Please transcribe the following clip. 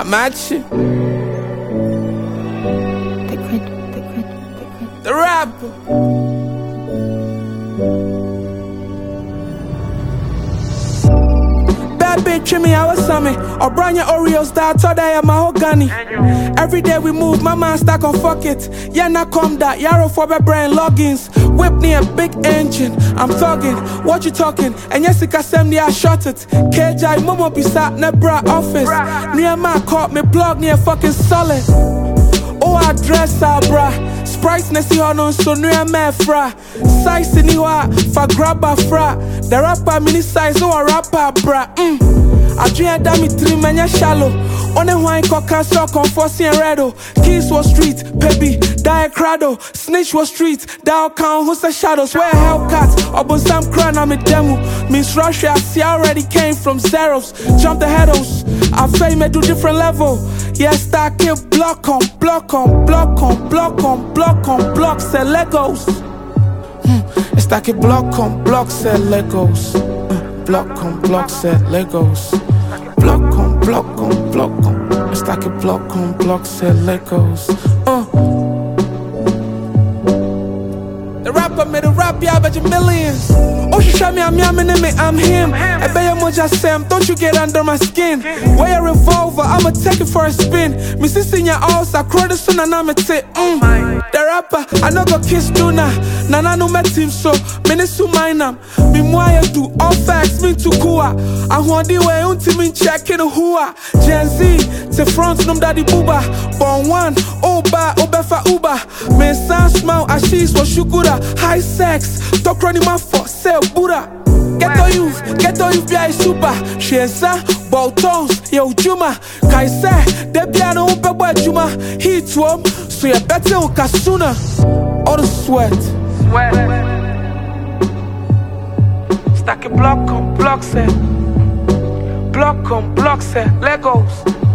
I'm at you. The rapper. Bad bitch, me, I was summit. Or brand your Oreos, that told I am mahogany. Every day we move, my man stack on fuck it. Yeah, now come that, yarrow for my brain logins. Whip me a big engine, I'm thugging. What you talking? And yes, it can me, I shot it. KJ, Momo be sat in bra office. Near my caught me plug near fucking solid. Oh, I dress out, bruh. Sprites nesi hono so near me fra. Size ni wa fa grabba fra. The rapper mini size or rapper bra. I dream that me three menya shallow. On a wine coca so conforcing redo. Keys was street, baby, die crado. Snitch was street, thou count who's the shadows. Where Hellcat, up on some crown I'm a demo. Miss Russia, see I already came from zeros. Jump the heados, I fame do different level. Yes, stack it block on, block on, block on, block on, block on, block, sell Legos. Stack it block on, block, sell Legos. Block on, block, sell Legos. Block on, block on, block on. Stack it block on, block, sell Legos. The rapper made a rap, yeah, bet you millions. Oh, she shot me, I'm yamming me, I'm him. I bet you moja Sam, don't you get under my skin. Wear a revolver, I'ma take it for a spin. Me sissing your house, I crawl the soon and I'm a tit. The rapper, I know go kiss Duna. Nana no met him so, minisu mine me moya do, all facts, me to Kua. I want the way until me checking hua. Gen Z, to front num daddy booba. Born one, Oba, Obefa Uba. Me sound smile, Ashis was shukura. High sex, talk running my for sell Buddha. Get to you, be super. Shesa, Boltons, yo Juma. Kaisa, the piano, Baba Juma. Heat to so you better Kasuna. All the sweat. Stack a block on block set. Block on block set. Legos.